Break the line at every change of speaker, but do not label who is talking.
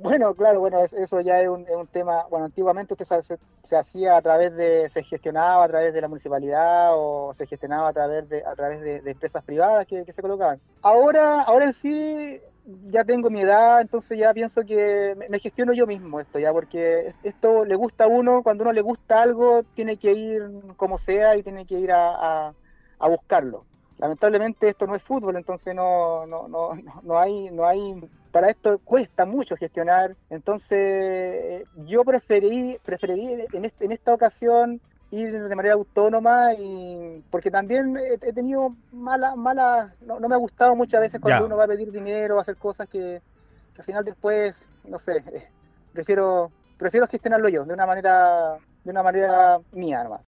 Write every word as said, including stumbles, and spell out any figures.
Bueno, claro, bueno, es- eso ya es un, es un tema, bueno, antiguamente usted se, se- se hacía a través de, se gestionaba a través de la municipalidad o se gestionaba a través de, a través de, de empresas privadas que, que se colocaban. Ahora, ahora en sí ya tengo mi edad, entonces ya pienso que me, me gestiono yo mismo esto, ya, porque esto le gusta a uno, cuando a uno le gusta algo, tiene que ir como sea y tiene que ir a, a, a buscarlo. Lamentablemente esto no es fútbol, entonces no, no, no, no no hay, no hay, para esto cuesta mucho gestionar, entonces eh, yo preferí, preferí en, este, en esta ocasión ir de manera autónoma y porque también he, he tenido malas, malas, no, no me ha gustado muchas veces cuando
Ya.
uno va a pedir dinero o hacer cosas que, que al final después, no sé, eh, prefiero, prefiero gestionarlo yo de una manera, de una manera mía nomás.